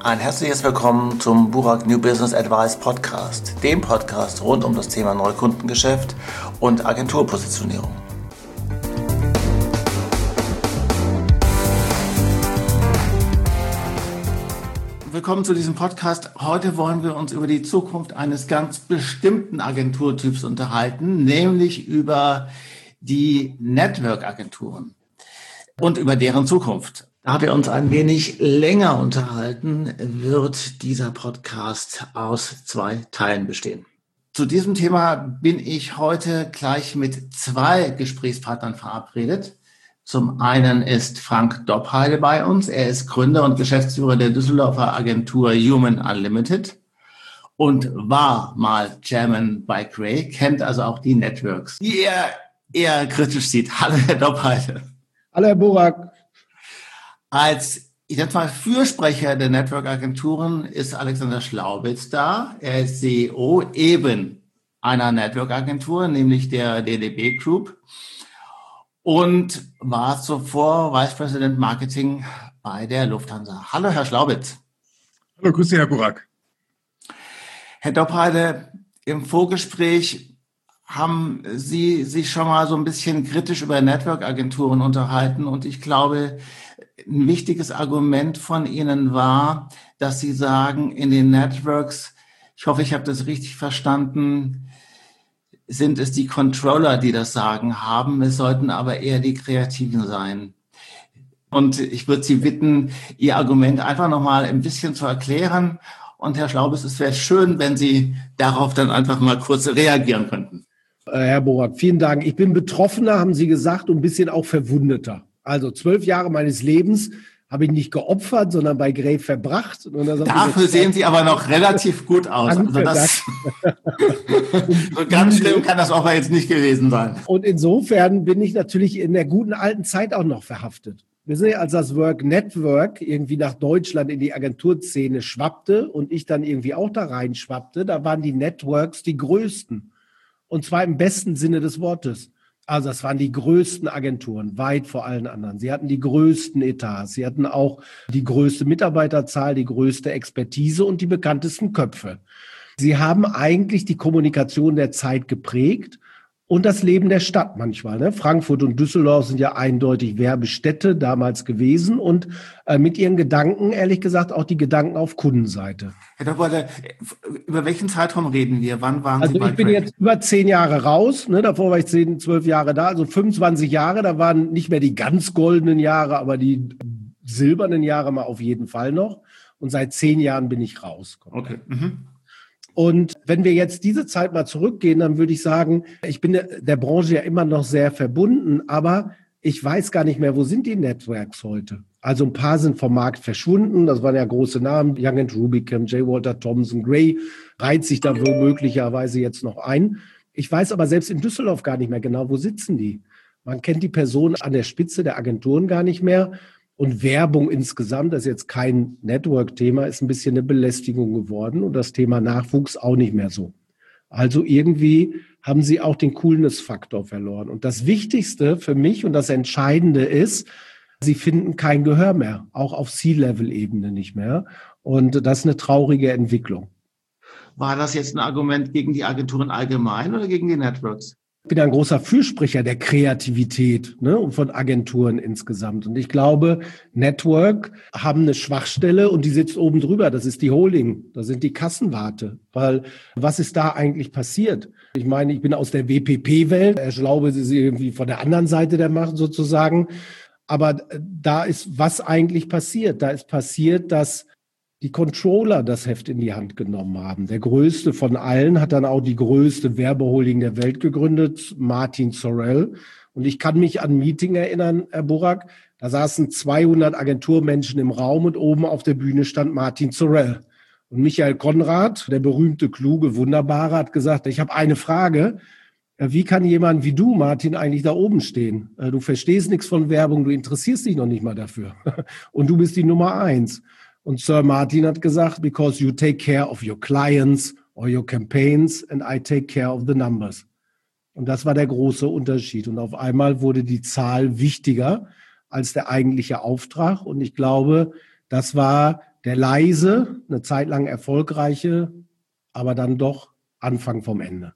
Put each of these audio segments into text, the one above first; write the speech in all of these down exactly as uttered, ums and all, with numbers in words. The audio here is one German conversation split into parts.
Ein herzliches Willkommen zum Burak New Business Advice Podcast, dem Podcast rund um das Thema Neukundengeschäft und Agenturpositionierung. Willkommen zu diesem Podcast. Heute wollen wir uns über die Zukunft eines ganz bestimmten Agenturtyps unterhalten, nämlich über die Network-Agenturen und über deren Zukunft. Da wir uns ein wenig länger unterhalten, wird dieser Podcast aus zwei Teilen bestehen. Zu diesem Thema bin ich heute gleich mit zwei Gesprächspartnern verabredet. Zum einen ist Frank Doppheide bei uns. Er ist Gründer und Geschäftsführer der Düsseldorfer Agentur Human Unlimited und war mal Chairman bei Grey, kennt also auch die Networks, die er eher kritisch sieht. Hallo, Herr Doppheide. Hallo, Herr Burak. Als, ich sag mal, Fürsprecher der Network-Agenturen ist Alexander Schlaubitz da. Er ist C E O eben einer Network-Agentur, nämlich der D D B Group, und war zuvor Vice President Marketing bei der Lufthansa. Hallo, Herr Schlaubitz. Hallo, grüß Sie, Herr Burak. Herr Doppheide, im Vorgespräch haben Sie sich schon mal so ein bisschen kritisch über Network-Agenturen unterhalten, und ich glaube, ein wichtiges Argument von Ihnen war, dass Sie sagen, in den Networks, ich hoffe, ich habe das richtig verstanden, sind es die Controller, die das Sagen haben. Es sollten aber eher die Kreativen sein. Und ich würde Sie bitten, Ihr Argument einfach nochmal ein bisschen zu erklären. Und Herr Schlaubitz, es wäre schön, wenn Sie darauf dann einfach mal kurz reagieren könnten. Herr Borak, vielen Dank. Ich bin Betroffener, haben Sie gesagt, und ein bisschen auch Verwundeter. Also zwölf Jahre meines Lebens habe ich nicht geopfert, sondern bei Grey verbracht. Und dafür sehen Sie aber noch relativ gut aus. Danke, also das so ganz schlimm kann das auch jetzt nicht gewesen sein. Und insofern bin ich natürlich in der guten alten Zeit auch noch verhaftet. Wir sehen, als das Work Network irgendwie nach Deutschland in die Agenturszene schwappte und ich dann irgendwie auch da rein schwappte, da waren die Networks die größten. Und zwar im besten Sinne des Wortes. Also das waren die größten Agenturen, weit vor allen anderen. Sie hatten die größten Etats, sie hatten auch die größte Mitarbeiterzahl, die größte Expertise und die bekanntesten Köpfe. Sie haben eigentlich die Kommunikation der Zeit geprägt und das Leben der Stadt manchmal. Ne? Frankfurt und Düsseldorf sind ja eindeutig Werbestädte damals gewesen und äh, mit ihren Gedanken, ehrlich gesagt, auch die Gedanken auf Kundenseite. Herr Doppheide, über welchen Zeitraum reden wir? Wann waren also Sie bei ich bin Grey? Jetzt über zehn Jahre raus. Ne? Davor war ich zehn, zwölf Jahre da, also fünfundzwanzig Jahre. Da waren nicht mehr die ganz goldenen Jahre, aber die silbernen Jahre mal auf jeden Fall noch. Und seit zehn Jahren bin ich raus. Okay. Mhm. Und wenn wir jetzt diese Zeit mal zurückgehen, dann würde ich sagen, ich bin der Branche ja immer noch sehr verbunden, aber ich weiß gar nicht mehr, wo sind die Networks heute? Also ein paar sind vom Markt verschwunden, das waren ja große Namen, Young and Rubicam, J. Walter Thompson, Grey reiht sich da womöglicherweise jetzt noch ein. Ich weiß aber selbst in Düsseldorf gar nicht mehr genau, wo sitzen die? Man kennt die Personen an der Spitze der Agenturen gar nicht mehr. Und Werbung insgesamt, das ist jetzt kein Network-Thema, ist ein bisschen eine Belästigung geworden und das Thema Nachwuchs auch nicht mehr so. Also irgendwie haben sie auch den Coolness-Faktor verloren. Und das Wichtigste für mich und das Entscheidende ist, sie finden kein Gehör mehr, auch auf C-Level-Ebene nicht mehr. Und das ist eine traurige Entwicklung. War das jetzt ein Argument gegen die Agenturen allgemein oder gegen die Networks? Ich bin ein großer Fürsprecher der Kreativität, ne, und von Agenturen insgesamt. Und ich glaube, Network haben eine Schwachstelle und die sitzt oben drüber. Das ist die Holding, das sind die Kassenwarte. Weil was ist da eigentlich passiert? Ich meine, ich bin aus der W P P-Welt. Ich glaube, sie ist irgendwie von der anderen Seite der Macht sozusagen. Aber da ist was eigentlich passiert? Da ist passiert, dass die Controller das Heft in die Hand genommen haben. Der größte von allen hat dann auch die größte Werbeholding der Welt gegründet, Martin Sorrell. Und ich kann mich an ein Meeting erinnern, Herr Burak, da saßen zweihundert Agenturmenschen im Raum und oben auf der Bühne stand Martin Sorrell. Und Michael Konrad, der berühmte, kluge, wunderbare, hat gesagt, ich habe eine Frage. Wie kann jemand wie du, Martin, eigentlich da oben stehen? Du verstehst nichts von Werbung, du interessierst dich noch nicht mal dafür. Und du bist die Nummer eins. Und Sir Martin hat gesagt, because you take care of your clients or your campaigns and I take care of the numbers. Und das war der große Unterschied. Und auf einmal wurde die Zahl wichtiger als der eigentliche Auftrag. Und ich glaube, das war der leise, eine Zeit lang erfolgreiche, aber dann doch Anfang vom Ende.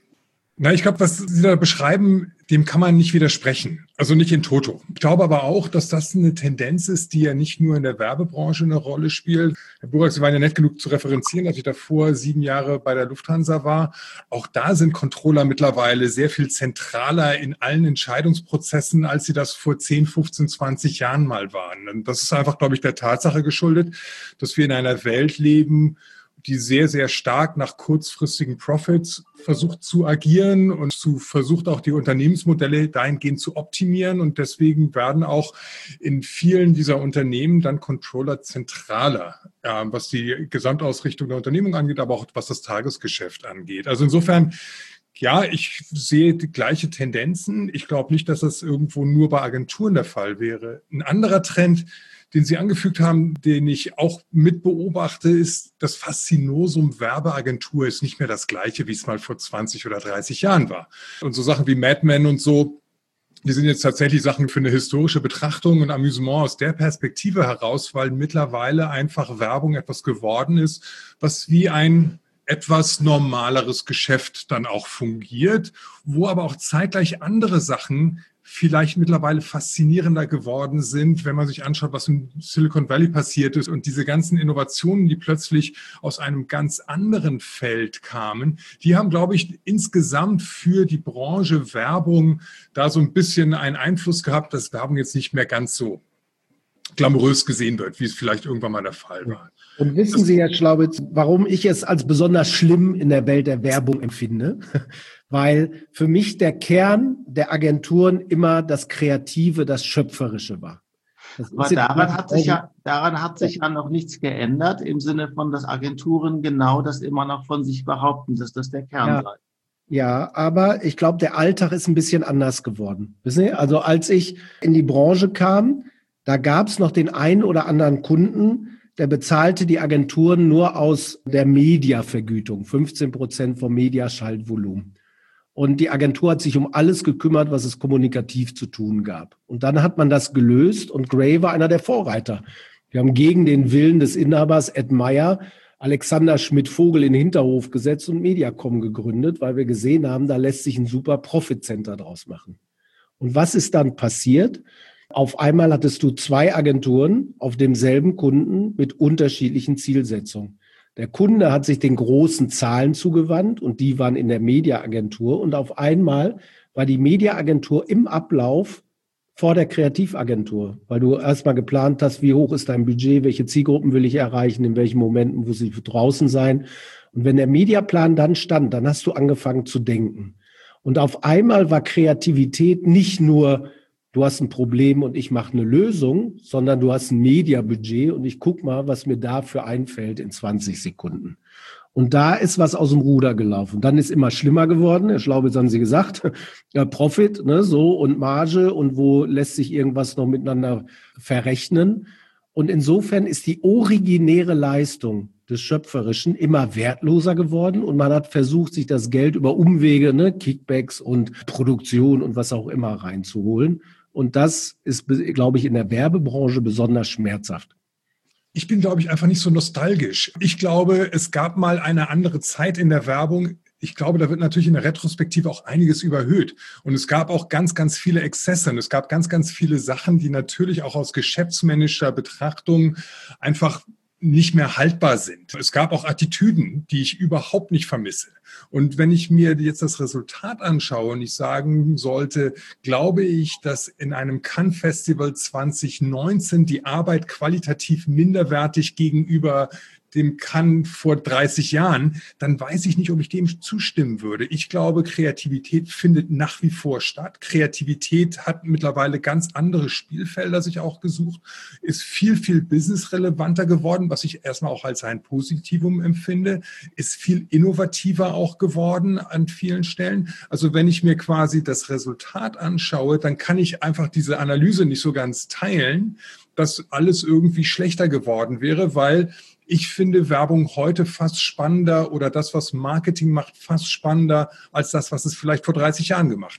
Na, ich glaube, was Sie da beschreiben, dem kann man nicht widersprechen. Also nicht in toto. Ich glaube aber auch, dass das eine Tendenz ist, die ja nicht nur in der Werbebranche eine Rolle spielt. Herr Burak, Sie waren ja nett genug zu referenzieren, dass ich davor sieben Jahre bei der Lufthansa war. Auch da sind Controller mittlerweile sehr viel zentraler in allen Entscheidungsprozessen, als sie das vor zehn, fünfzehn, zwanzig Jahren mal waren. Und das ist einfach, glaube ich, der Tatsache geschuldet, dass wir in einer Welt leben, die sehr, sehr stark nach kurzfristigen Profits versucht zu agieren und zu versucht auch die Unternehmensmodelle dahingehend zu optimieren. Und deswegen werden auch in vielen dieser Unternehmen dann Controller zentraler, äh, was die Gesamtausrichtung der Unternehmung angeht, aber auch was das Tagesgeschäft angeht. Also insofern, ja, ich sehe die gleiche Tendenzen. Ich glaube nicht, dass das irgendwo nur bei Agenturen der Fall wäre. Ein anderer Trend, den Sie angefügt haben, den ich auch mit beobachte, ist, das Faszinosum Werbeagentur ist nicht mehr das gleiche, wie es mal vor zwanzig oder dreißig Jahren war. Und so Sachen wie Mad Men und so, die sind jetzt tatsächlich Sachen für eine historische Betrachtung und Amüsement aus der Perspektive heraus, weil mittlerweile einfach Werbung etwas geworden ist, was wie ein etwas normaleres Geschäft dann auch fungiert, wo aber auch zeitgleich andere Sachen vielleicht mittlerweile faszinierender geworden sind, wenn man sich anschaut, was in Silicon Valley passiert ist und diese ganzen Innovationen, die plötzlich aus einem ganz anderen Feld kamen, die haben, glaube ich, insgesamt für die Branche Werbung da so ein bisschen einen Einfluss gehabt, dass Werbung jetzt nicht mehr ganz so glamourös gesehen wird, wie es vielleicht irgendwann mal der Fall war. Und wissen das Sie, Herr Schlaubitz, warum ich es als besonders schlimm in der Welt der Werbung empfinde? Weil für mich der Kern der Agenturen immer das Kreative, das Schöpferische war. Das Aber daran hat sich ja, daran hat sich ja noch nichts geändert, im Sinne von, dass Agenturen genau das immer noch von sich behaupten, dass das der Kern ja. sei. Ja, aber ich glaube, der Alltag ist ein bisschen anders geworden. Wissen Sie? Also als ich in die Branche kam, da gab es noch den einen oder anderen Kunden, der bezahlte die Agenturen nur aus der Mediavergütung, fünfzehn Prozent vom Mediaschaltvolumen. Und die Agentur hat sich um alles gekümmert, was es kommunikativ zu tun gab. Und dann hat man das gelöst und Grey war einer der Vorreiter. Wir haben gegen den Willen des Inhabers Ed Meyer Alexander Schmidt-Vogel in den Hinterhof gesetzt und Mediacom gegründet, weil wir gesehen haben, da lässt sich ein super Profit-Center draus machen. Und was ist dann passiert? Auf einmal hattest du zwei Agenturen auf demselben Kunden mit unterschiedlichen Zielsetzungen. Der Kunde hat sich den großen Zahlen zugewandt und die waren in der Mediaagentur. Und auf einmal war die Mediaagentur im Ablauf vor der Kreativagentur, weil du erstmal geplant hast, wie hoch ist dein Budget, welche Zielgruppen will ich erreichen, in welchen Momenten muss ich draußen sein. Und wenn der Mediaplan dann stand, dann hast du angefangen zu denken. Und auf einmal war Kreativität nicht nur, du hast ein Problem und ich mache eine Lösung, sondern du hast ein Mediabudget und ich guck mal, was mir dafür einfällt in zwanzig Sekunden. Und da ist was aus dem Ruder gelaufen. Dann ist immer schlimmer geworden. Herr Schlaubitz, haben Sie gesagt, ja, Profit, ne, so und Marge und wo lässt sich irgendwas noch miteinander verrechnen. Und insofern ist die originäre Leistung des Schöpferischen immer wertloser geworden und man hat versucht, sich das Geld über Umwege, ne, Kickbacks und Produktion und was auch immer reinzuholen. Und das ist, glaube ich, in der Werbebranche besonders schmerzhaft. Ich bin, glaube ich, einfach nicht so nostalgisch. Ich glaube, es gab mal eine andere Zeit in der Werbung. Ich glaube, da wird natürlich in der Retrospektive auch einiges überhöht. Und es gab auch ganz, ganz viele Exzesse. Und es gab ganz, ganz viele Sachen, die natürlich auch aus geschäftsmännischer Betrachtung einfach nicht mehr haltbar sind. Es gab auch Attitüden, die ich überhaupt nicht vermisse. Und wenn ich mir jetzt das Resultat anschaue und ich sagen sollte, glaube ich, dass in einem Cannes Festival zwanzig neunzehn die Arbeit qualitativ minderwertig gegenüber dem Cannes vor dreißig Jahren, dann weiß ich nicht, ob ich dem zustimmen würde. Ich glaube, Kreativität findet nach wie vor statt. Kreativität hat mittlerweile ganz andere Spielfelder sich auch gesucht, ist viel, viel businessrelevanter geworden, was ich erstmal auch als ein Positivum empfinde, ist viel innovativer auch geworden an vielen Stellen. Also wenn ich mir quasi das Resultat anschaue, dann kann ich einfach diese Analyse nicht so ganz teilen, dass alles irgendwie schlechter geworden wäre, weil ich finde Werbung heute fast spannender oder das, was Marketing macht, fast spannender als das, was es vielleicht vor dreißig Jahren gemacht hat.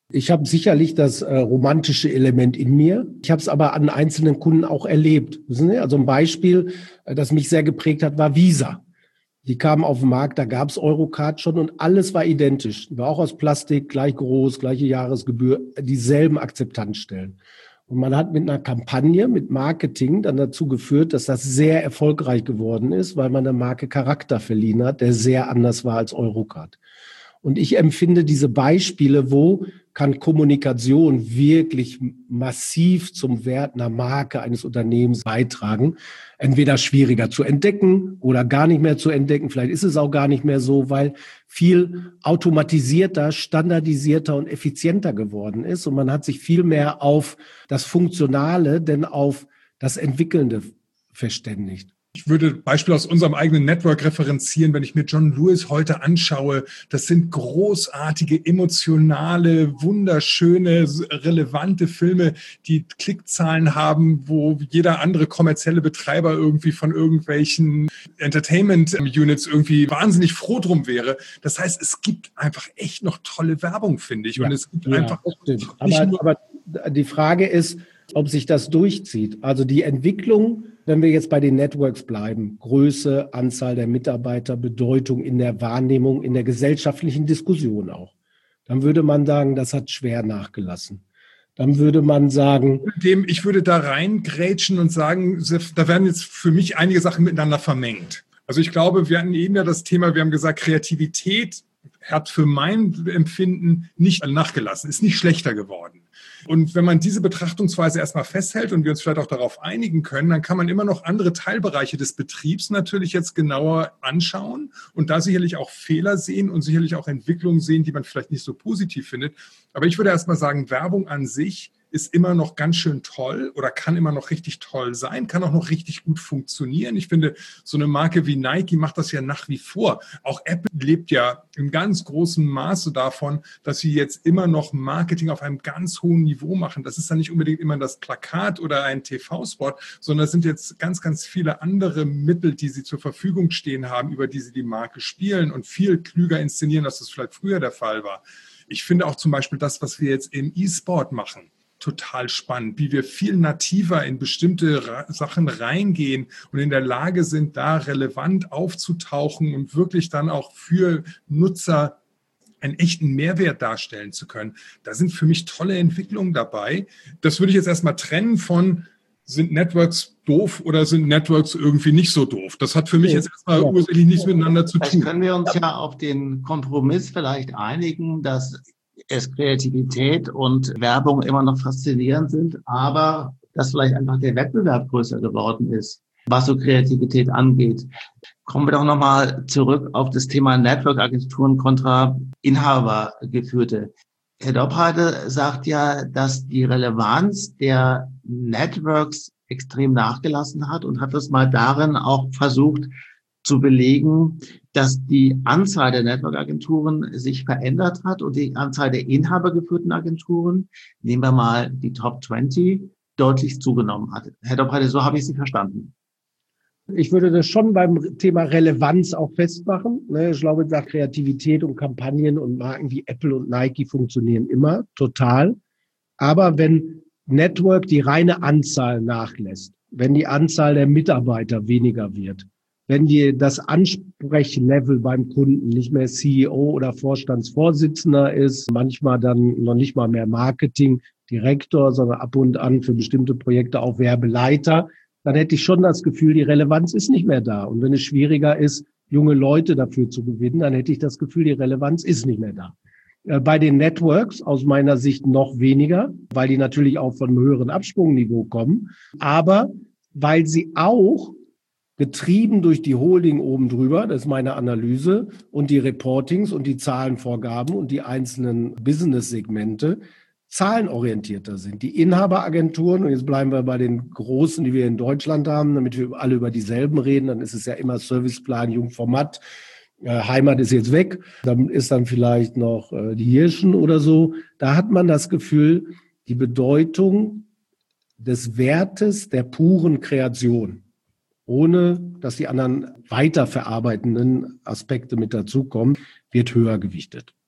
Ich habe sicherlich das äh, romantische Element in mir. Ich habe es aber an einzelnen Kunden auch erlebt. Wissen Sie? Also ein Beispiel, äh, das mich sehr geprägt hat, war Visa. Die kamen auf den Markt, da gab es Eurocard schon und alles war identisch. War auch aus Plastik, gleich groß, gleiche Jahresgebühr, dieselben Akzeptanzstellen. Und man hat mit einer Kampagne, mit Marketing dann dazu geführt, dass das sehr erfolgreich geworden ist, weil man der Marke Charakter verliehen hat, der sehr anders war als Eurocard. Und ich empfinde diese Beispiele, wo kann Kommunikation wirklich massiv zum Wert einer Marke eines Unternehmens beitragen, entweder schwieriger zu entdecken oder gar nicht mehr zu entdecken. Vielleicht ist es auch gar nicht mehr so, weil viel automatisierter, standardisierter und effizienter geworden ist. Und man hat sich viel mehr auf das Funktionale, denn auf das Entwickelnde verständigt. Ich würde Beispiel aus unserem eigenen Network referenzieren, wenn ich mir John Lewis heute anschaue. Das sind großartige, emotionale, wunderschöne, relevante Filme, die Klickzahlen haben, wo jeder andere kommerzielle Betreiber irgendwie von irgendwelchen Entertainment-Units irgendwie wahnsinnig froh drum wäre. Das heißt, es gibt einfach echt noch tolle Werbung, finde ich. Ja, und es gibt ja, einfach das stimmt. Aber, aber die Frage ist, ob sich das durchzieht. Also die Entwicklung, wenn wir jetzt bei den Networks bleiben, Größe, Anzahl der Mitarbeiter, Bedeutung in der Wahrnehmung, in der gesellschaftlichen Diskussion auch, dann würde man sagen, das hat schwer nachgelassen. Dann würde man sagen... Dem, ich würde da reingrätschen und sagen, da werden jetzt für mich einige Sachen miteinander vermengt. Also ich glaube, wir hatten eben ja das Thema, wir haben gesagt, Kreativität hat für mein Empfinden nicht nachgelassen, ist nicht schlechter geworden. Und wenn man diese Betrachtungsweise erstmal festhält und wir uns vielleicht auch darauf einigen können, dann kann man immer noch andere Teilbereiche des Betriebs natürlich jetzt genauer anschauen und da sicherlich auch Fehler sehen und sicherlich auch Entwicklungen sehen, die man vielleicht nicht so positiv findet. Aber ich würde erstmal sagen, Werbung an sich ist immer noch ganz schön toll oder kann immer noch richtig toll sein, kann auch noch richtig gut funktionieren. Ich finde, so eine Marke wie Nike macht das ja nach wie vor. Auch Apple lebt ja in ganz großem Maße davon, dass sie jetzt immer noch Marketing auf einem ganz hohen Niveau machen. Das ist dann nicht unbedingt immer das Plakat oder ein T V-Spot, sondern es sind jetzt ganz, ganz viele andere Mittel, die sie zur Verfügung stehen haben, über die sie die Marke spielen und viel klüger inszenieren, als das vielleicht früher der Fall war. Ich finde auch zum Beispiel das, was wir jetzt im E-Sport machen, total spannend, wie wir viel nativer in bestimmte Ra- Sachen reingehen und in der Lage sind, da relevant aufzutauchen und wirklich dann auch für Nutzer einen echten Mehrwert darstellen zu können. Da sind für mich tolle Entwicklungen dabei. Das würde ich jetzt erstmal trennen von, sind Networks doof oder sind Networks irgendwie nicht so doof? Das hat für mich jetzt erstmal ja. ursächlich nichts miteinander zu Vielleicht tun. Können wir uns ja auf den Kompromiss vielleicht einigen, dass es Kreativität und Werbung immer noch faszinierend sind, aber dass vielleicht einfach der Wettbewerb größer geworden ist, was so Kreativität angeht. Kommen wir doch nochmal zurück auf das Thema Network-Agenturen kontra Inhabergeführte. Herr Doppheide sagt ja, dass die Relevanz der Networks extrem nachgelassen hat und hat das mal darin auch versucht zu belegen, dass die Anzahl der Network-Agenturen sich verändert hat und die Anzahl der inhabergeführten Agenturen, nehmen wir mal die Top zwanzig, deutlich zugenommen hat. Herr Doppheide, so habe ich Sie verstanden. Ich würde das schon beim Thema Relevanz auch festmachen. Ich glaube, nach Kreativität und Kampagnen und Marken wie Apple und Nike funktionieren immer, total. Aber wenn Network die reine Anzahl nachlässt, wenn die Anzahl der Mitarbeiter weniger wird, wenn die, das Ansprechlevel beim Kunden nicht mehr C E O oder Vorstandsvorsitzender ist, manchmal dann noch nicht mal mehr Marketingdirektor, sondern ab und an für bestimmte Projekte auch Werbeleiter, dann hätte ich schon das Gefühl, die Relevanz ist nicht mehr da. Und wenn es schwieriger ist, junge Leute dafür zu gewinnen, dann hätte ich das Gefühl, die Relevanz ist nicht mehr da. Bei den Networks aus meiner Sicht noch weniger, weil die natürlich auch von einem höheren Absprungniveau kommen, aber weil sie auch getrieben durch die Holding oben drüber, das ist meine Analyse, und die Reportings und die Zahlenvorgaben und die einzelnen Business-Segmente zahlenorientierter sind. Die Inhaberagenturen, und jetzt bleiben wir bei den großen, die wir in Deutschland haben, damit wir alle über dieselben reden, dann ist es ja immer Serviceplan, Jungformat, äh, Heimat ist jetzt weg, dann ist dann vielleicht noch äh, die Hirschen oder so. Da hat man das Gefühl, die Bedeutung des Wertes der puren Kreation, ohne dass die anderen weiterverarbeitenden Aspekte mit dazukommen, wird höher gewichtet.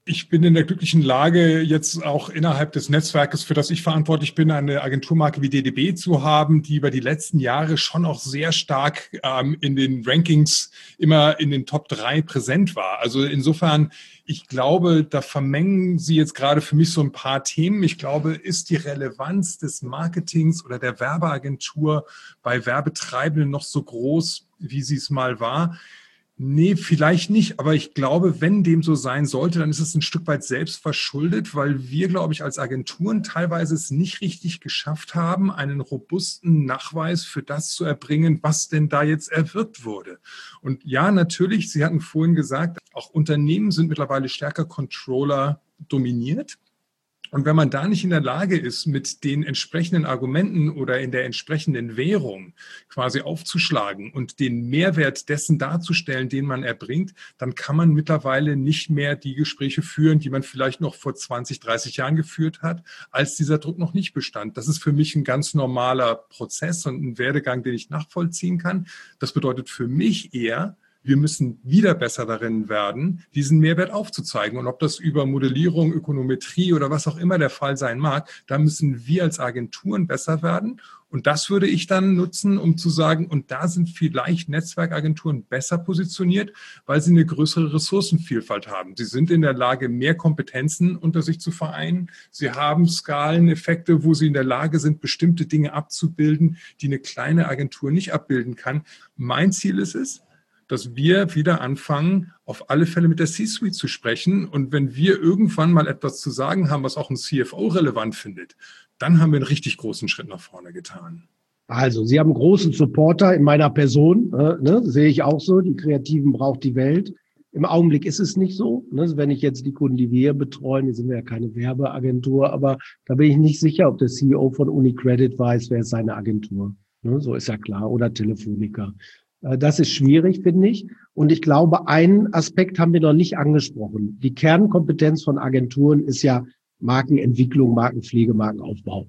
Ich bin in der glücklichen Lage, jetzt auch innerhalb des Netzwerkes, für das ich verantwortlich bin, eine Agenturmarke wie D D B zu haben, die über die letzten Jahre schon auch sehr stark ähm, in den Rankings immer in den Top drei präsent war. Also insofern, ich glaube, da vermengen Sie jetzt gerade für mich so ein paar Themen. Ich glaube, ist die Relevanz des Marketings oder der Werbeagentur bei Werbetreibenden noch so groß, wie sie es mal war? Nee, vielleicht nicht. Aber ich glaube, wenn dem so sein sollte, dann ist es ein Stück weit selbst verschuldet, weil wir, glaube ich, als Agenturen teilweise es nicht richtig geschafft haben, einen robusten Nachweis für das zu erbringen, was denn da jetzt erwirkt wurde. Und ja, natürlich, Sie hatten vorhin gesagt, auch Unternehmen sind mittlerweile stärker Controller dominiert. Und wenn man da nicht in der Lage ist, mit den entsprechenden Argumenten oder in der entsprechenden Währung quasi aufzuschlagen und den Mehrwert dessen darzustellen, den man erbringt, dann kann man mittlerweile nicht mehr die Gespräche führen, die man vielleicht noch vor zwanzig, dreißig Jahren geführt hat, als dieser Druck noch nicht bestand. Das ist für mich ein ganz normaler Prozess und ein Werdegang, den ich nachvollziehen kann. Das bedeutet für mich eher, wir müssen wieder besser darin werden, diesen Mehrwert aufzuzeigen. Und ob das über Modellierung, Ökonometrie oder was auch immer der Fall sein mag, da müssen wir als Agenturen besser werden. Und das würde ich dann nutzen, um zu sagen, und da sind vielleicht Netzwerkagenturen besser positioniert, weil sie eine größere Ressourcenvielfalt haben. Sie sind in der Lage, mehr Kompetenzen unter sich zu vereinen. Sie haben Skaleneffekte, wo sie in der Lage sind, bestimmte Dinge abzubilden, die eine kleine Agentur nicht abbilden kann. Mein Ziel ist es, dass wir wieder anfangen, auf alle Fälle mit der C-Suite zu sprechen. Und wenn wir irgendwann mal etwas zu sagen haben, was auch ein C F O relevant findet, dann haben wir einen richtig großen Schritt nach vorne getan. Also, Sie haben großen Supporter in meiner Person, äh, ne, sehe ich auch so. Die Kreativen braucht die Welt. Im Augenblick ist es nicht so. Ne? Wenn ich jetzt die Kunden, die wir betreuen, die sind wir ja keine Werbeagentur, aber da bin ich nicht sicher, ob der C E O von UniCredit weiß, wer ist seine Agentur. Ne? So ist ja klar. Oder Telefonica. Das ist schwierig, finde ich. Und ich glaube, einen Aspekt haben wir noch nicht angesprochen. Die Kernkompetenz von Agenturen ist ja Markenentwicklung, Markenpflege, Markenaufbau.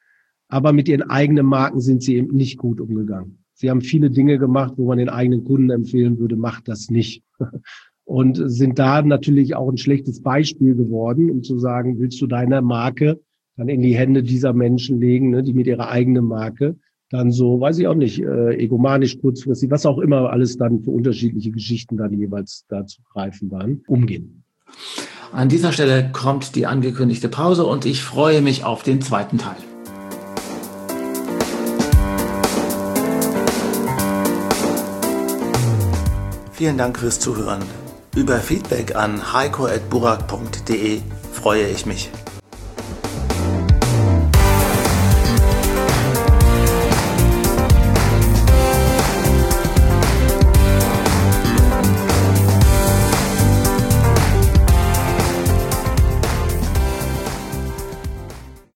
Aber mit ihren eigenen Marken sind sie eben nicht gut umgegangen. Sie haben viele Dinge gemacht, wo man den eigenen Kunden empfehlen würde, macht das nicht. Und sind da natürlich auch ein schlechtes Beispiel geworden, um zu sagen, willst du deine Marke dann in die Hände dieser Menschen legen, ne, die mit ihrer eigenen Marke dann so, weiß ich auch nicht, äh, egomanisch, kurzfristig, was auch immer alles dann für unterschiedliche Geschichten dann jeweils da zu greifen waren, umgehen. An dieser Stelle kommt die angekündigte Pause und ich freue mich auf den zweiten Teil. Vielen Dank fürs Zuhören. Über Feedback an heiko at burak punkt de freue ich mich.